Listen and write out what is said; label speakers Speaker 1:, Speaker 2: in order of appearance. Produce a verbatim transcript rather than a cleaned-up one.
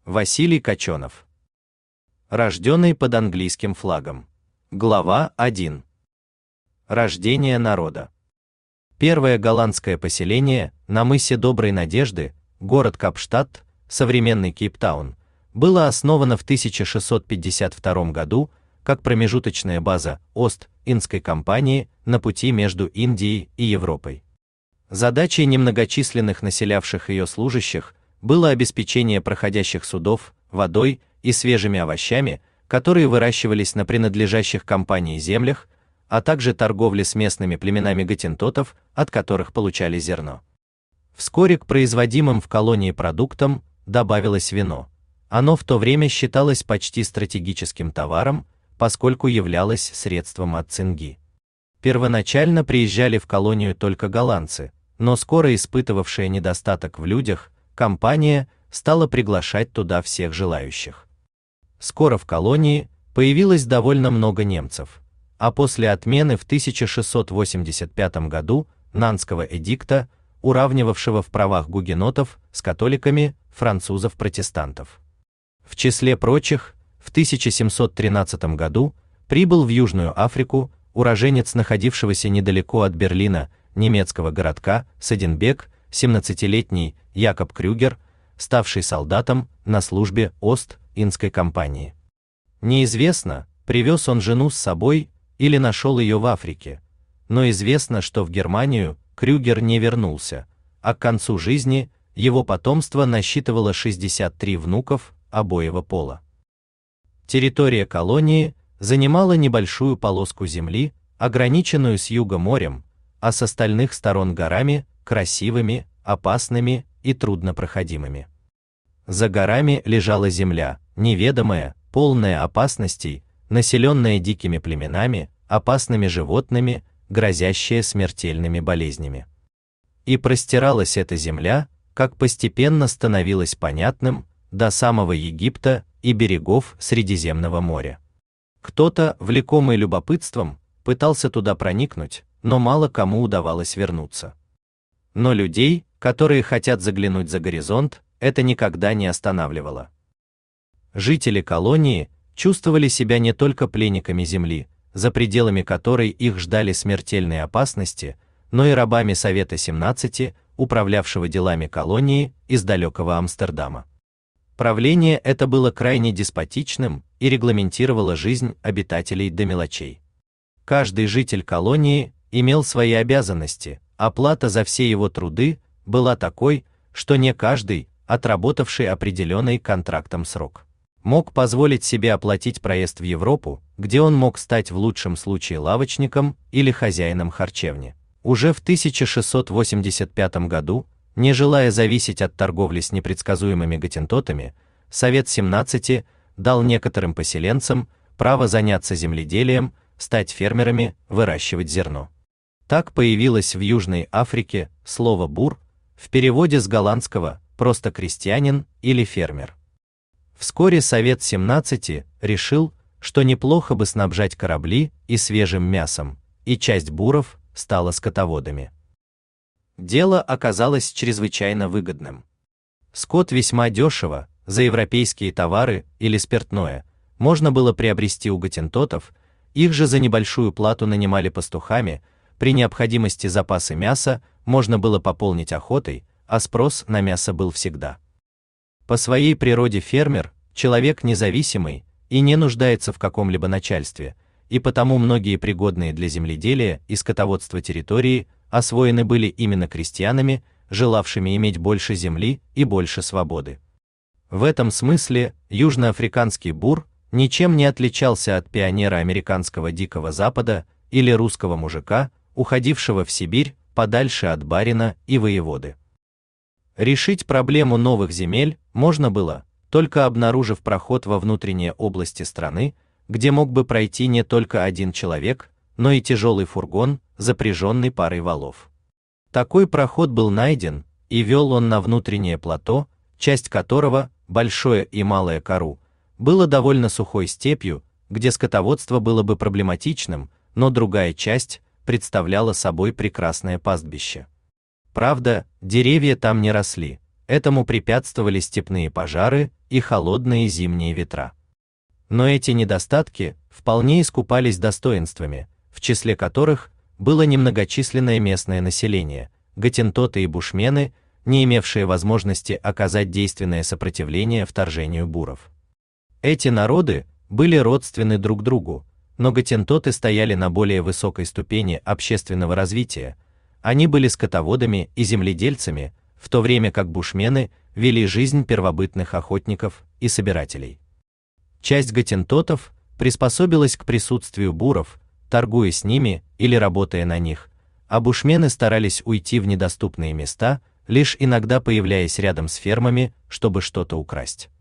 Speaker 1: Василий Коченов. Рожденный под английским флагом. Глава первая. Рождение народа. Первое голландское поселение на мысе Доброй Надежды, город Капштадт, современный Кейптаун, было основано в тысяча шестьсот пятьдесят втором году как промежуточная база Ост-Индской компании на пути между Индией и Европой. Задачей немногочисленных населявших ее служащих было обеспечение проходящих судов водой и свежими овощами, которые выращивались на принадлежащих компании землях, а также торговля с местными племенами гаттентотов, от которых получали зерно. Вскоре к производимым в колонии продуктам добавилось вино. Оно в то время считалось почти стратегическим товаром, поскольку являлось средством от цинги. Первоначально приезжали в колонию только голландцы, но скоро испытывавшая недостаток в людях, компания стала приглашать туда всех желающих. Скоро в колонии появилось довольно много немцев, а после отмены в тысяча шестьсот восемьдесят пятом году Нанского эдикта, уравнивавшего в правах гугенотов с католиками, французов-протестантов. В числе прочих, в тысяча семьсот тринадцатом году прибыл в Южную Африку уроженец находившегося недалеко от Берлина немецкого городка Саденбек, семнадцатилетний Якоб Крюгер, ставший солдатом на службе Ост-Индской компании. Неизвестно, привез он жену с собой или нашел ее в Африке, но известно, что в Германию Крюгер не вернулся, а к концу жизни его потомство насчитывало шестьдесят три внуков обоего пола. Территория колонии занимала небольшую полоску земли, ограниченную с юга морем, а с остальных сторон горами, красивыми, опасными и труднопроходимыми. За горами лежала земля, неведомая, полная опасностей, населенная дикими племенами, опасными животными, грозящая смертельными болезнями. И простиралась эта земля, как постепенно становилось понятным, до самого Египта и берегов Средиземного моря. Кто-то, влекомый любопытством, пытался туда проникнуть, но мало кому удавалось вернуться. Но людей, которые хотят заглянуть за горизонт, это никогда не останавливало. Жители колонии чувствовали себя не только пленниками земли, за пределами которой их ждали смертельные опасности, но и рабами Совета семнадцати, управлявшего делами колонии из далекого Амстердама. Правление это было крайне деспотичным и регламентировало жизнь обитателей до мелочей. Каждый житель колонии имел свои обязанности, оплата за все его труды была такой, что не каждый, отработавший определенный контрактом срок, мог позволить себе оплатить проезд в Европу, где он мог стать в лучшем случае лавочником или хозяином харчевни. Уже в тысяча шестьсот восемьдесят пятом году, не желая зависеть от торговли с непредсказуемыми гаттентотами, Совет семнадцати дал некоторым поселенцам право заняться земледелием, стать фермерами, выращивать зерно. Так появилось в Южной Африке слово бур, в переводе с голландского просто крестьянин или фермер. Вскоре Совет семнадцати решил, что неплохо бы снабжать корабли и свежим мясом, и часть буров стала скотоводами. Дело оказалось чрезвычайно выгодным. Скот весьма дешево, за европейские товары или спиртное, можно было приобрести у гаттентотов, их же за небольшую плату нанимали пастухами, при необходимости запасы мяса можно было пополнить охотой, а спрос на мясо был всегда. По своей природе фермер – человек независимый и не нуждается в каком-либо начальстве, и потому многие пригодные для земледелия и скотоводства территории освоены были именно крестьянами, желавшими иметь больше земли и больше свободы. В этом смысле южноафриканский бур ничем не отличался от пионера американского Дикого Запада или русского мужика, уходившего в Сибирь подальше от барина и воеводы. Решить проблему новых земель можно было, только обнаружив проход во внутренние области страны, где мог бы пройти не только один человек, но и тяжелый фургон, запряженный парой валов. Такой проход был найден, и вел он на внутреннее плато, часть которого, Большое и Малое Кару, было довольно сухой степью, где скотоводство было бы проблематичным, но другая часть представляла собой прекрасное пастбище. Правда, деревья там не росли, Этому препятствовали степные пожары и холодные зимние ветра. Но эти недостатки вполне искупались достоинствами, в числе которых было немногочисленное местное население, гаттентоты и бушмены, не имевшие возможности оказать действенное сопротивление вторжению буров. Эти народы были родственны друг другу, но гаттентоты стояли на более высокой ступени общественного развития. Они были скотоводами и земледельцами, в то время как бушмены вели жизнь первобытных охотников и собирателей. Часть гаттентотов приспособилась к присутствию буров, торгуя с ними или работая на них, а бушмены старались уйти в недоступные места, лишь иногда появляясь рядом с фермами, чтобы что-то украсть.